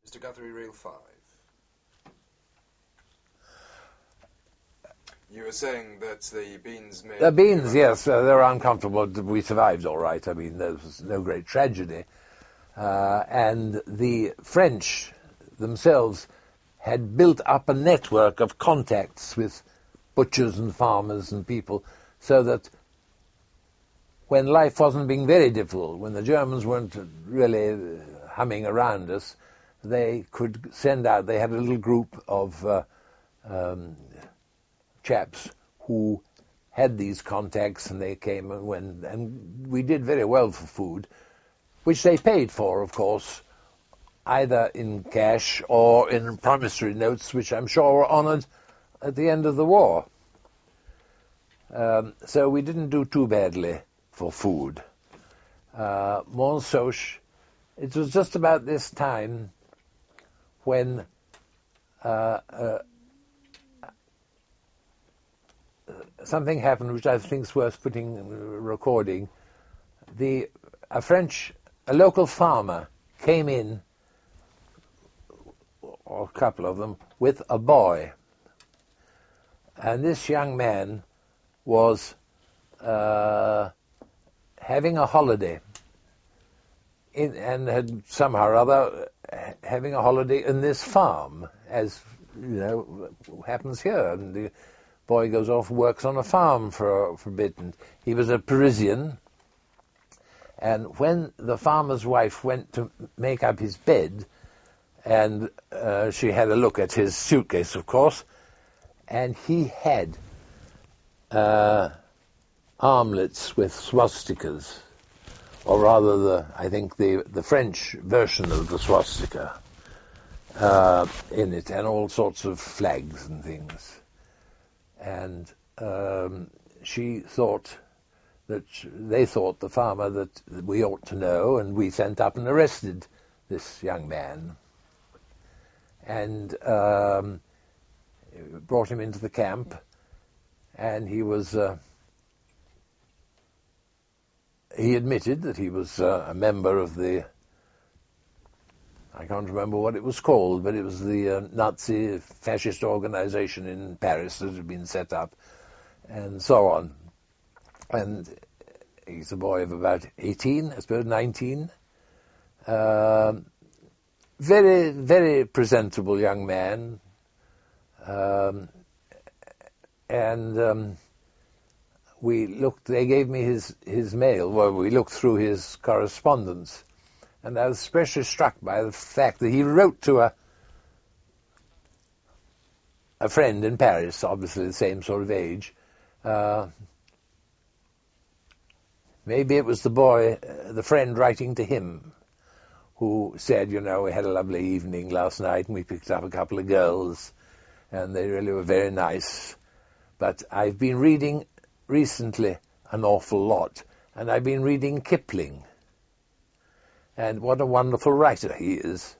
Mr. Guthrie, Reel 5. You were saying that the beans made... The beans, yes, they were uncomfortable. We survived all right. I mean, there was no great tragedy. And the French themselves had built up a network of contacts with butchers and farmers and people, so that when life wasn't being very difficult, when the Germans weren't really humming around us, they could send out, they had a little group of chaps who had these contacts, and they came and went, and we did very well for food, which they paid for, of course, either in cash or in promissory notes, which I'm sure were honoured at the end of the war. So we didn't do too badly for food. Monsoche, it was just about this time when something happened which I think is worth recording. A local farmer came in, or a couple of them, with a boy. And this young man was having a holiday, and had somehow or other having a holiday in this farm, as you know happens here. And the boy goes off and works on a farm for a bit. And he was a Parisian. And when the farmer's wife went to make up his bed, and she had a look at his suitcase, of course, and he had armlets with swastikas, or rather, I think the French version of the swastika in it, and all sorts of flags and things. And they thought, the farmer, that we ought to know, and we sent up and arrested this young man, and brought him into the camp, and he admitted that he was a member of I can't remember what it was called, but it was the Nazi fascist organization in Paris that had been set up, and so on. And he's a boy of about 18, I suppose, 19. Very, very presentable young man. They gave me his mail. Well, we looked through his correspondence, and I was especially struck by the fact that he wrote to a friend in Paris, obviously the same sort of age. Maybe it was the friend writing to him, who said, we had a lovely evening last night, and we picked up a couple of girls, and they really were very nice. But I've been reading recently an awful lot, and I've been reading Kipling. And what a wonderful writer he is.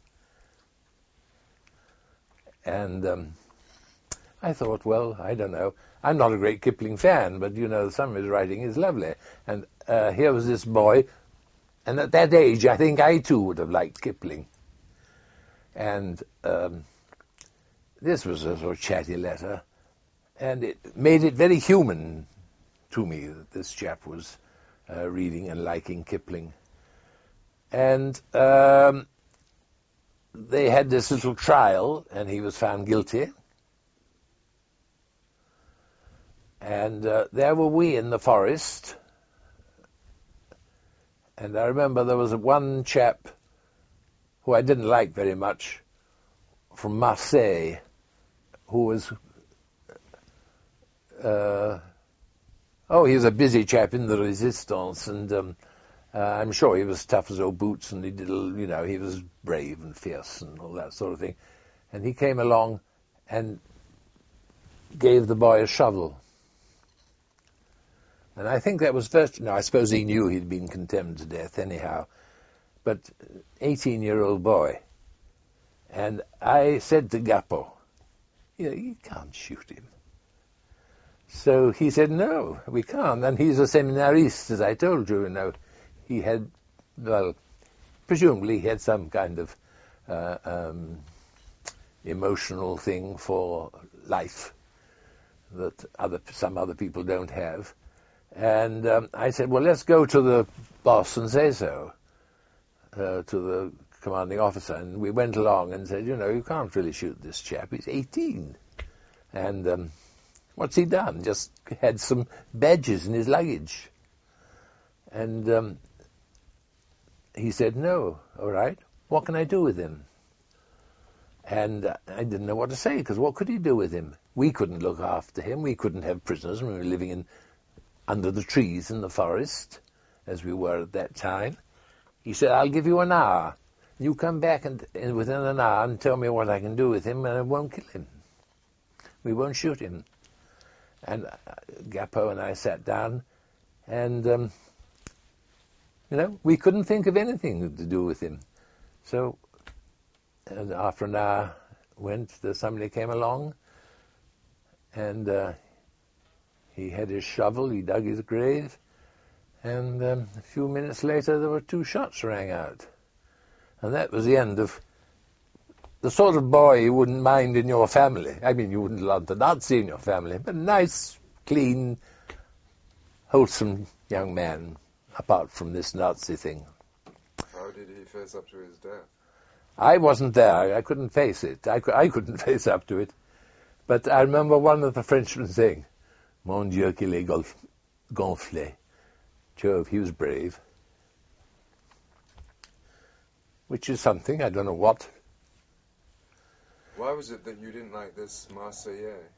And I thought, well, I don't know. I'm not a great Kipling fan, but, some of his writing is lovely. And here was this boy, and at that age, I think I too would have liked Kipling. And this was a sort of chatty letter, and it made it very human to me that this chap was reading and liking Kipling. And they had this little trial, and he was found guilty. And there were we in the forest, and I remember there was one chap who I didn't like very much, from Marseille, who was, he was a busy chap in the Resistance, and I'm sure he was tough as old boots, and he did, he was brave and fierce and all that sort of thing. And he came along and gave the boy a shovel. And I think that was I suppose he knew he'd been condemned to death anyhow, but 18-year-old boy. And I said to Gappo, you can't shoot him. So he said, no, we can't. And he's a seminarist, as I told you, He had, presumably he had some kind of emotional thing for life that some other people don't have. And I said, well, let's go to the boss and say so, to the commanding officer. And we went along and said, you can't really shoot this chap. He's 18. And what's he done? Just had some badges in his luggage. And he said, no, all right, what can I do with him? And I didn't know what to say, because what could he do with him? We couldn't look after him. We couldn't have prisoners. We were living under the trees in the forest, as we were at that time. He said, I'll give you an hour. You come back and within an hour and tell me what I can do with him, and I won't kill him. We won't shoot him. And Gappo and I sat down, and, we couldn't think of anything to do with him. So and after an hour somebody came along, and he had his shovel, he dug his grave, and a few minutes later there were 2 shots rang out. And that was the end of the sort of boy you wouldn't mind in your family. I mean, you wouldn't want a Nazi in your family, but a nice, clean, wholesome young man, apart from this Nazi thing. How did he face up to his death? I wasn't there. I couldn't face it. I couldn't face up to it. But I remember one of the Frenchmen saying, Mon Dieu, qu'il est gonflé. Jove, he was brave. Which is something, I don't know what. Why was it that you didn't like this Marseillais?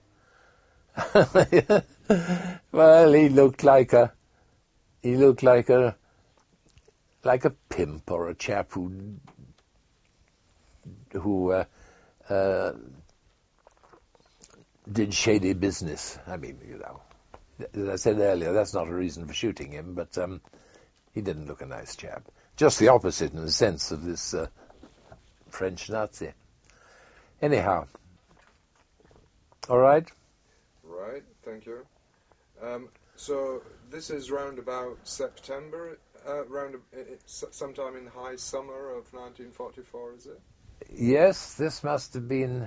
Well, he looked like a pimp or a chap who did shady business. I mean, as I said earlier, that's not a reason for shooting him, but he didn't look a nice chap. Just the opposite in the sense of this French Nazi. Anyhow, all right? Right, thank you. So this is round about September, sometime in high summer of 1944, is it? Yes, this must have been...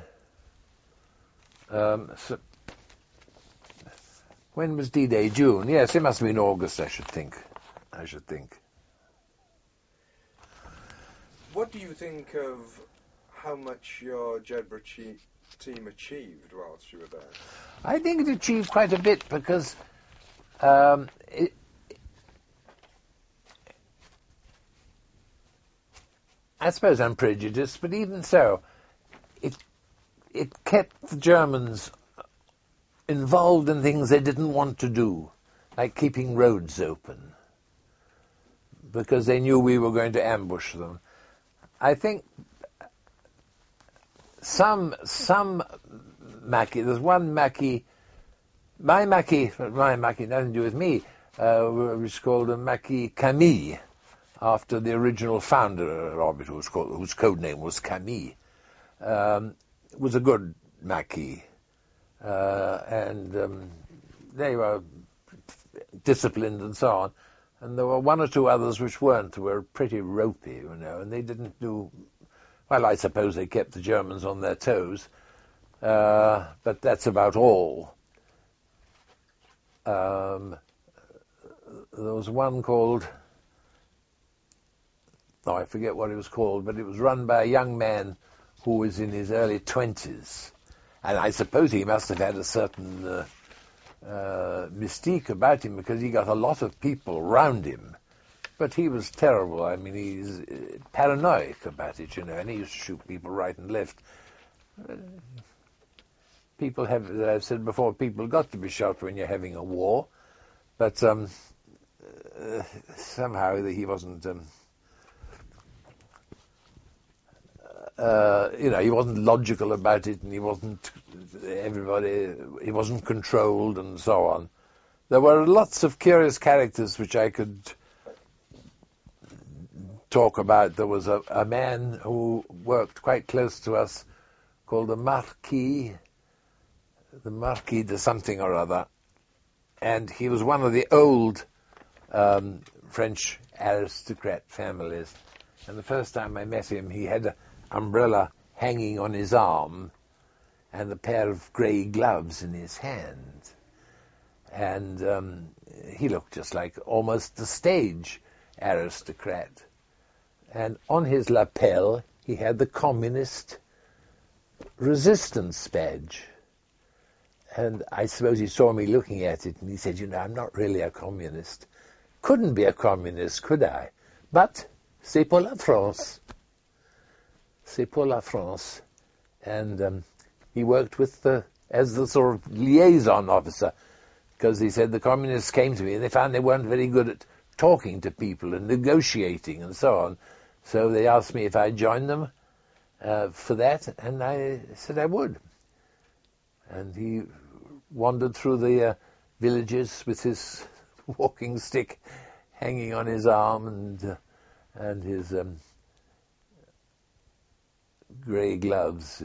when was D-Day? June. Yes, it must have been August, I should think. What do you think of how much your Jedburgh team achieved whilst you were there? I think it achieved quite a bit because I suppose I'm prejudiced, but even so, it kept the Germans involved in things they didn't want to do, like keeping roads open, because they knew we were going to ambush them. I think some Mackie, there's one Mackie, my Mackie, nothing to do with me, which is called a Mackie Camille, after the original founder of it, whose code name was Camille, was a good Mackie, and they were disciplined and so on. And there were 1 or 2 others which weren't, were pretty ropey, and they didn't do... Well, I suppose they kept the Germans on their toes, but that's about all. There was one called... Oh, I forget what it was called, but it was run by a young man who was in his early 20s. And I suppose he must have had a certain mystique about him, because he got a lot of people round him. But he was terrible. I mean, he's paranoid about it, and he used to shoot people right and left. People have, as I've said before, people got to be shot when you're having a war. But somehow he wasn't... he wasn't logical about it, and he wasn't controlled, and so on. There were lots of curious characters which I could talk about. There was a man who worked quite close to us called the Marquis de something or other, and he was one of the old French aristocrat families. And the first time I met him, he had an umbrella hanging on his arm and a pair of grey gloves in his hand. And he looked just like almost the stage aristocrat. And on his lapel, he had the communist resistance badge. And I suppose he saw me looking at it, and he said, I'm not really a communist. Couldn't be a communist, could I? But c'est pour la France. C'est pour la France. And he worked with as the sort of liaison officer, because he said the communists came to me and they found they weren't very good at talking to people and negotiating and so on. So they asked me if I'd join them for that, and I said I would. And he wandered through the villages with his walking stick hanging on his arm and his grey gloves.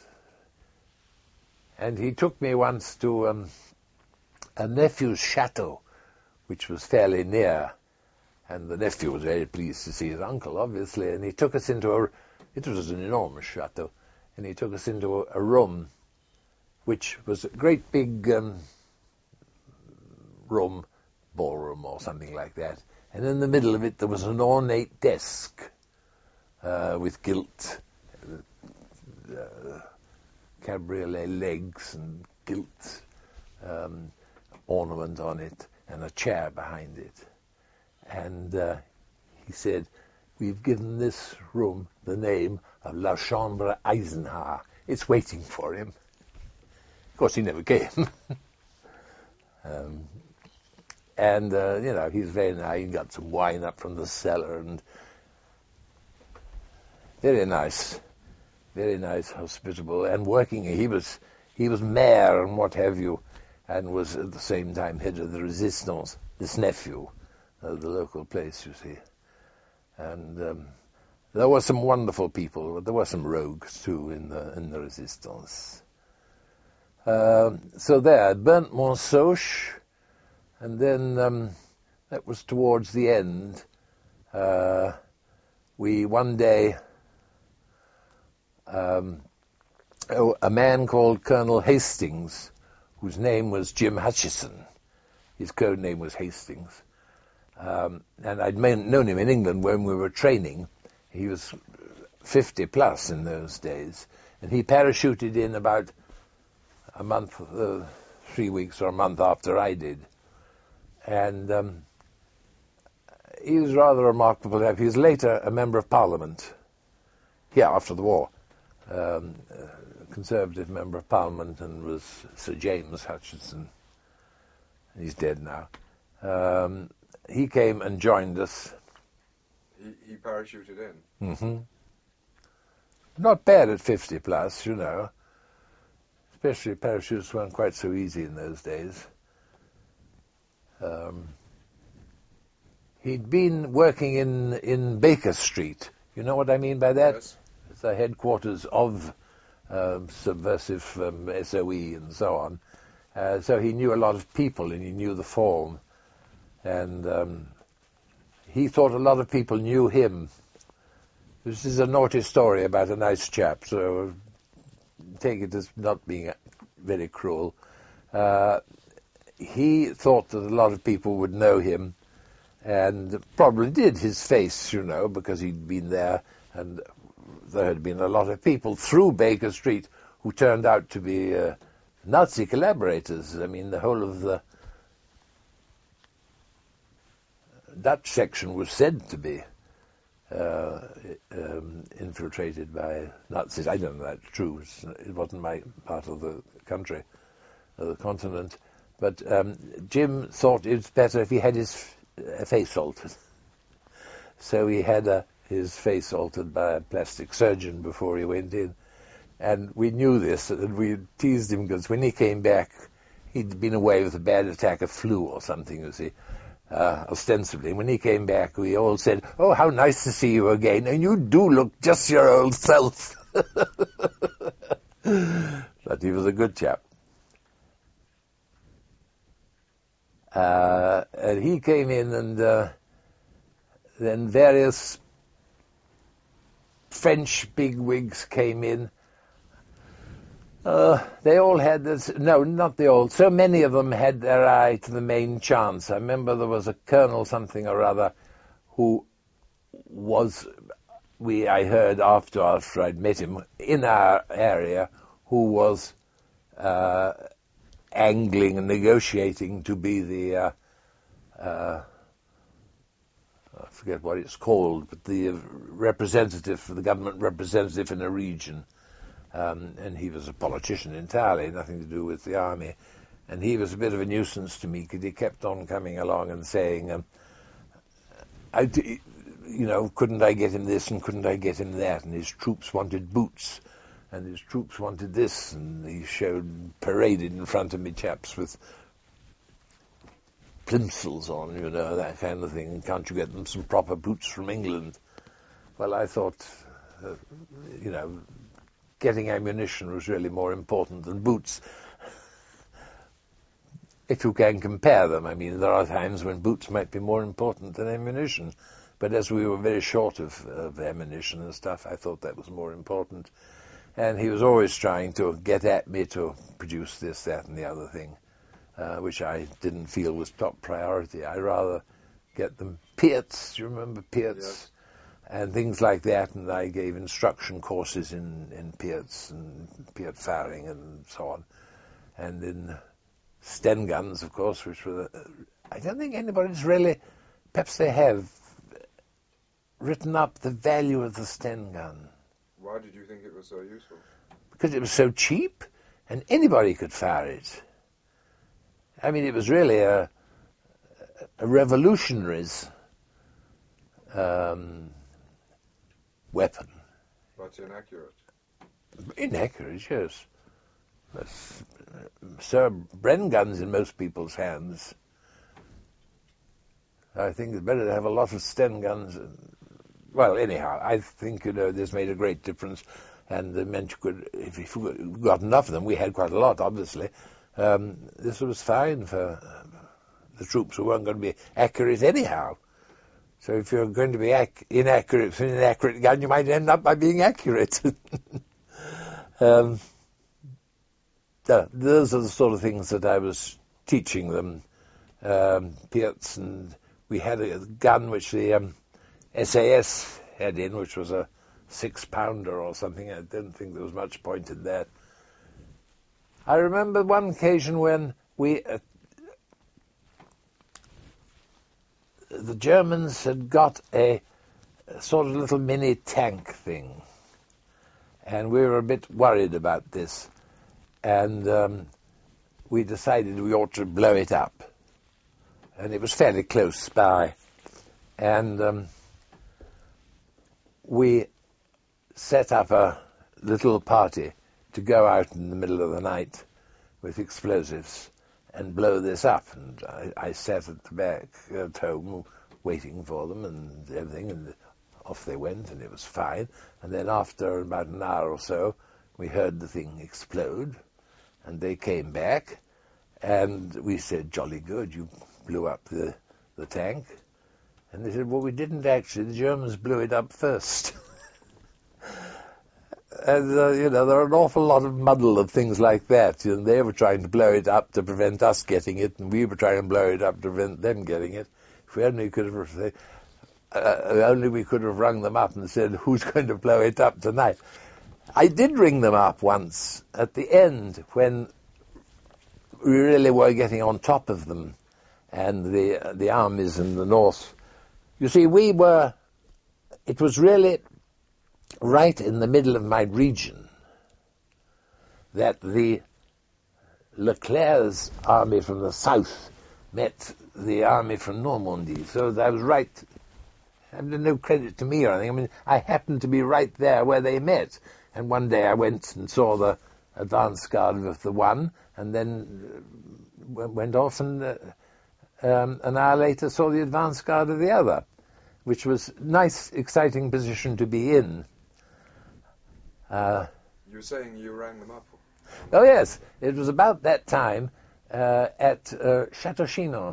And he took me once to a nephew's chateau, which was fairly near. And the nephew was very pleased to see his uncle, obviously, and he took us into it was an enormous chateau, and he took us into a room, which was a great big room, ballroom or something like that. And in the middle of it there was an ornate desk with gilt cabriolet legs and gilt ornament on it, and a chair behind it. And he said, we've given this room the name of La Chambre Eisenhower. It's waiting for him. Of course, he never came. He's very nice. He got some wine up from the cellar, and very nice, hospitable, and working. He was mayor and what have you, and was at the same time head of the Resistance, this nephew of the local place, you see. And there were some wonderful people, but there were some rogues too in the Resistance. So there, I burnt Monsoche, and then that was towards the end. One day, a man called Colonel Hastings, whose name was Jim Hutchison, his code name was Hastings, and I'd known him in England when we were training. He was 50 plus in those days, and he parachuted in about a month, 3 weeks or a month after I did. And he was rather remarkable. He was later a member of Parliament, here after the war, a Conservative member of Parliament, and was Sir James Hutchison. He's dead now. He came and joined us. He parachuted in? Mm-hmm. Not bad at 50 plus, you know. Especially parachutes weren't quite so easy in those days. He'd been working in Baker Street. You know what I mean by that? Yes. It's the headquarters of subversive SOE and so on. So he knew a lot of people, and he knew the form. And he thought a lot of people knew him. This is a naughty story about a nice chap, so take it as not being very cruel. He thought that a lot of people would know him, and probably did, his face, you know, because he'd been there, and there had been a lot of people through Baker Street who turned out to be Nazi collaborators. I mean, the whole of the Dutch section was said to be infiltrated by Nazis. I don't know if that's true. It wasn't my part of the country, of the continent. But Jim thought it was better if he had his face altered. So he had his face altered by a plastic surgeon before he went in. And we knew this, and we teased him because when he came back, he'd been away with a bad attack of flu or something, you see, ostensibly. When he came back, we all said, "Oh, how nice to see you again, and you do look just your old self." But he was a good chap. And he came in, and then various French bigwigs came in. They all had this, no, not the old, so many of them had their eye to the main chance. I remember there was a colonel something or other who was, I heard after I'd met him, in our area, who was angling and negotiating to be the, I forget what it's called, but the representative, the government representative in a region. And he was a politician entirely, nothing to do with the army. And he was a bit of a nuisance to me because he kept on coming along and saying, couldn't I get him this and couldn't I get him that? And his troops wanted boots and his troops wanted this. And he paraded in front of me chaps with plimsolls on, that kind of thing. Can't you get them some proper boots from England? Well, I thought, getting ammunition was really more important than boots. If you can compare them, I mean, there are times when boots might be more important than ammunition. But as we were very short of ammunition and stuff, I thought that was more important. And he was always trying to get at me to produce this, that, and the other thing, which I didn't feel was top priority. I'd rather get them Piets. Do you remember Piets? Yes. And things like that, and I gave instruction courses in Piets and Piet firing and so on. And in Sten guns, of course, which were, I don't think anybody's really, perhaps they have, written up the value of the Sten gun. Why did you think it was so useful? Because it was so cheap, and anybody could fire it. I mean, it was really a revolutionary's weapon. But inaccurate. Inaccurate, yes. Sir, Bren guns in most people's hands. I think it's better to have a lot of Sten guns. Well, anyhow, I think, this made a great difference. And it meant you could, if you got enough of them, we had quite a lot, obviously, this was fine for the troops who weren't going to be accurate anyhow. So if you're going to be inaccurate with an inaccurate gun, you might end up by being accurate. Those are the sort of things that I was teaching them. Piets, and we had a gun which the SAS had in, which was a 6-pounder or something. I didn't think there was much point in that. I remember one occasion when the Germans had got a sort of little mini tank thing, and we were a bit worried about this, and we decided we ought to blow it up, and it was fairly close by, and we set up a little party to go out in the middle of the night with explosives and blow this up. And I sat at the back at home waiting for them and everything, and off they went, and it was fine. And then after about an hour or so, we heard the thing explode, and they came back, and we said, "Jolly good, you blew up the tank." And they said, "Well, we didn't actually. The Germans blew it up first." And, there are an awful lot of muddle of things like that. They were trying to blow it up to prevent us getting it, and we were trying to blow it up to prevent them getting it. If we only could have rung them up and said, "Who's going to blow it up tonight?" I did ring them up once at the end when we really were getting on top of them, and the armies in the north. You see, it was really right in the middle of my region that the Leclerc's army from the south met the army from Normandy. So I was right. No credit to me or anything. I mean, I happened to be right there where they met. And one day I went and saw the advance guard of the one, and then went off, and an hour later saw the advance guard of the other, which was a nice, exciting position to be in. You're saying you rang them up? Oh, yes. It was about that time at Chateau Chinon.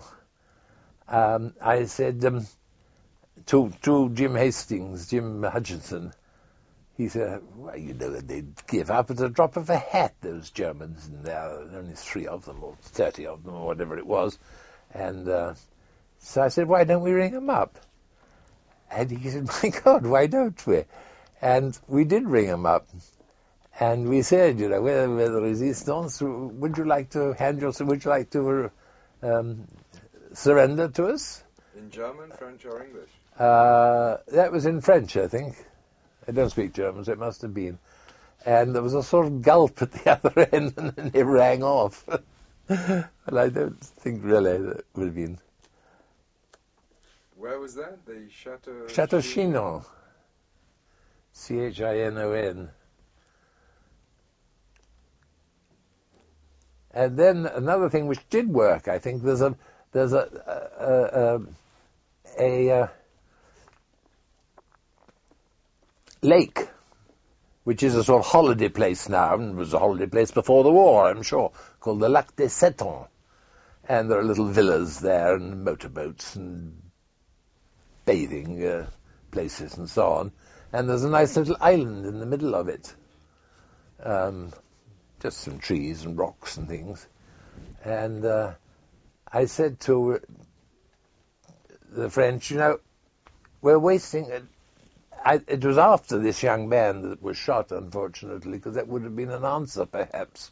I said to Jim Hutchinson, he said, well, you know, they'd give up at the drop of a hat, those Germans, and there are only 3 of them, or 30 of them, or whatever it was. And so I said, why don't we ring them up? And he said, my God, why don't we? And we did ring them up. And we said, you know, we're the Resistance, would you like to surrender to us? In German, French, or English? That was in French, I think. I don't speak German, so it must have been. And there was a sort of gulp at the other end, and then it rang off. Well, I don't think really that would have been. Where was that? The Chateau... Chateau Chinon. Chinon. And then another thing which did work, I think, there's a lake, which is a sort of holiday place now, and was a holiday place before the war, I'm sure, called the Lac des Setons. And there are little villas there, and motorboats, and bathing places, and so on. And there's a nice little island in the middle of it. Just some trees and rocks and things. And I said to the French, you know, we're wasting it. It was after this young man that was shot, unfortunately, because that would have been an answer, perhaps.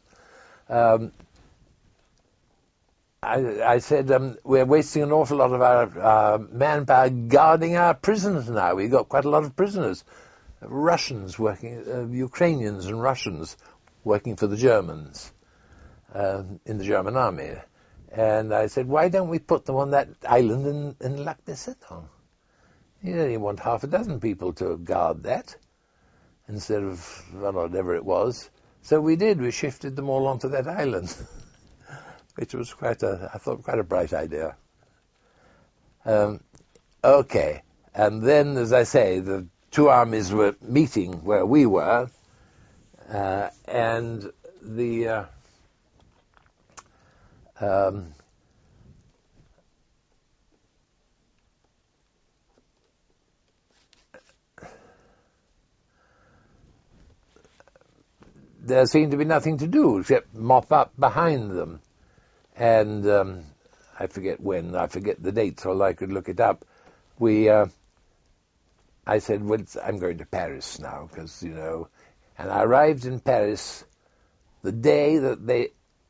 I said, we're wasting an awful lot of our manpower guarding our prisoners now. We've got quite a lot of prisoners. Russians working, Ukrainians and Russians working for the Germans in the German army. And I said, why don't we put them on that island in Lac des Setons? You only want 6 people to guard that instead of whatever it was. So we did. We shifted them all onto that island, which was I thought, quite a bright idea. Okay. And then, as I say, the 2 armies were meeting where we were, and the there seemed to be nothing to do except mop up behind them. And I forget the date, so I could look it up. I said, well, I'm going to Paris now, because, you know, and I arrived in Paris the day that they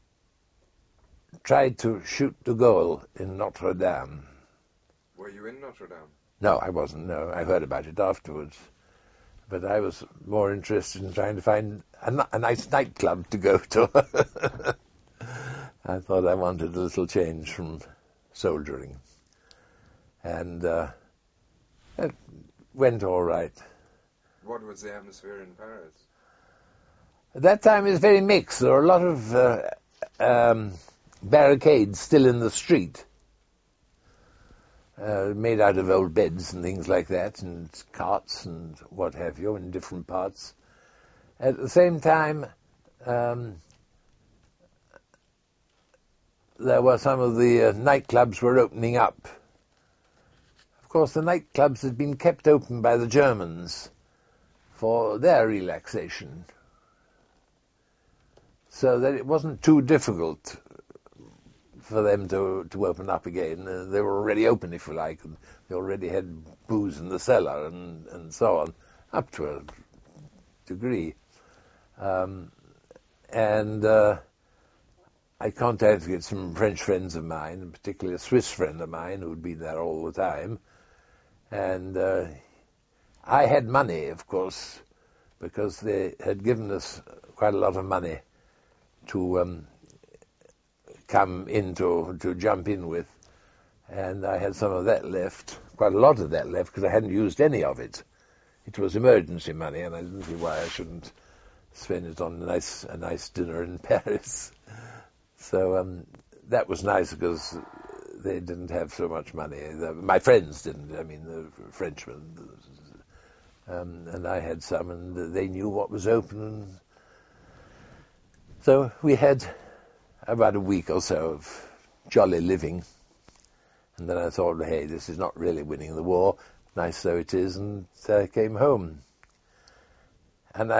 tried to shoot de Gaulle in Notre Dame. Were you in Notre Dame? No, I wasn't, no. I heard about it afterwards. But I was more interested in trying to find a nice nightclub to go to. I thought I wanted a little change from soldiering. And it went all right. What was the atmosphere in Paris? At that time it was very mixed. There were a lot of barricades still in the street, made out of old beds and things like that, and carts and what have you, in different parts. At the same time, there were some of the nightclubs were opening up. Of course, the nightclubs had been kept open by the Germans for their relaxation, so that it wasn't too difficult for them to open up again. They were already open, if you like, and they already had booze in the cellar and so on, up to a degree. I contacted some French friends of mine, and particularly a Swiss friend of mine who had been there all the time. And I had money, of course, because they had given us quite a lot of money to come in to jump in with. And I had some of that left, quite a lot of that left, because I hadn't used any of it. It was emergency money, and I didn't see why I shouldn't spend it on a nice dinner in Paris. So that was nice, because they didn't have so much money. My friends didn't, I mean, the Frenchmen. And I had some, and they knew what was open. And so we had about a week or so of jolly living. And then I thought, hey, this is not really winning the war, nice though it is, and I came home. and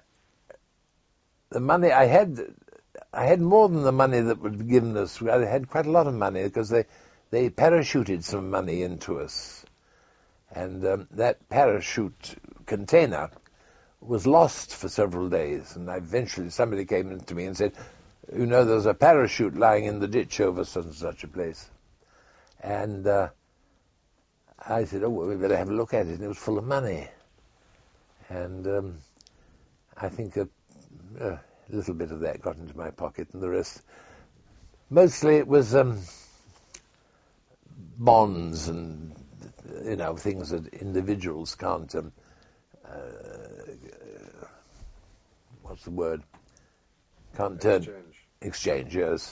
the money I had more than the money that was given us. I had quite a lot of money because they parachuted some money into us, and that parachute container was lost for several days. And eventually somebody came in to me and said, "You know, there's a parachute lying in the ditch over such and such a place." And I said, "Oh, well, we better have a look at it." And it was full of money, and I think a little bit of that got into my pocket, and the rest, mostly it was bonds and, you know, things that individuals can't, what's the word? Can't turn. Exchange, yes.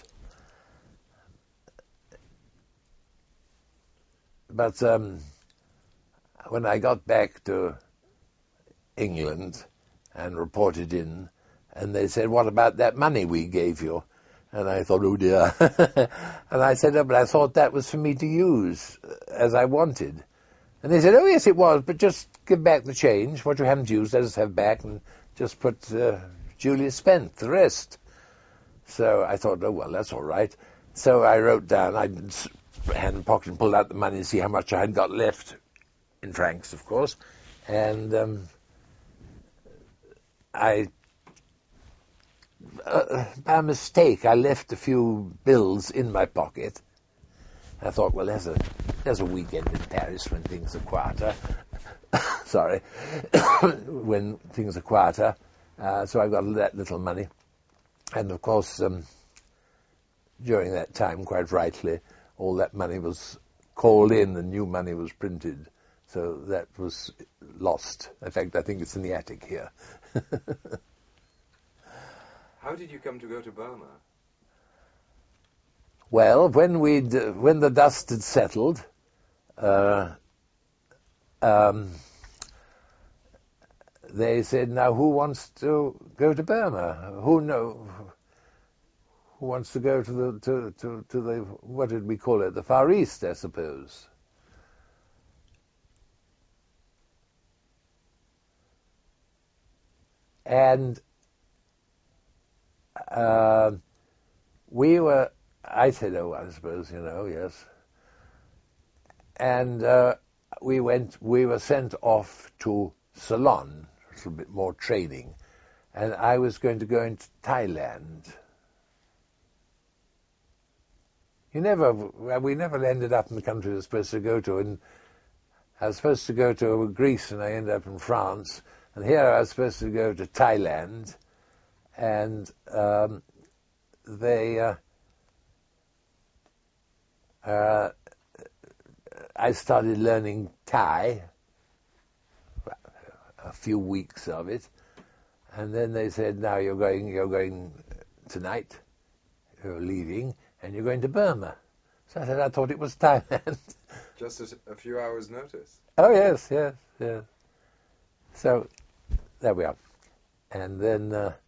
But when I got back to England and reported in, and they said, "What about that money we gave you?" And I thought, "Oh dear." And I said, "Oh, but I thought that was for me to use as I wanted." And they said, "Oh yes, it was, but just give back the change. What you haven't used, let us have back, and just put duly spent the rest." So I thought, "Oh well, that's all right." So I wrote down, I hand in pocket and pulled out the money to see how much I had got left, in francs, of course. And by mistake, I left a few bills in my pocket. I thought, well, there's a weekend in Paris when things are quieter. Sorry, when things are quieter. So I got that little money, and of course, during that time, quite rightly, all that money was called in and new money was printed. So that was lost. In fact, I think it's in the attic here. How did you come to go to Burma? Well, when the dust had settled, they said, "Now who wants to go to Burma? Who wants to go to the what did we call it? The Far East, I suppose." And I said, "Oh, I suppose, yes." And we were sent off to Ceylon, a little bit more training, and I was going to go into Thailand. We never ended up in the country we were supposed to go to, and I was supposed to go to Greece, and I ended up in France, and here I was supposed to go to Thailand, and I started learning Thai, a few weeks of it, and then they said, "Now you're going tonight, you're leaving, and you're going to Burma." So I said, "I thought it was Thailand." Just a few hours' notice. Oh, yes. So there we are. And then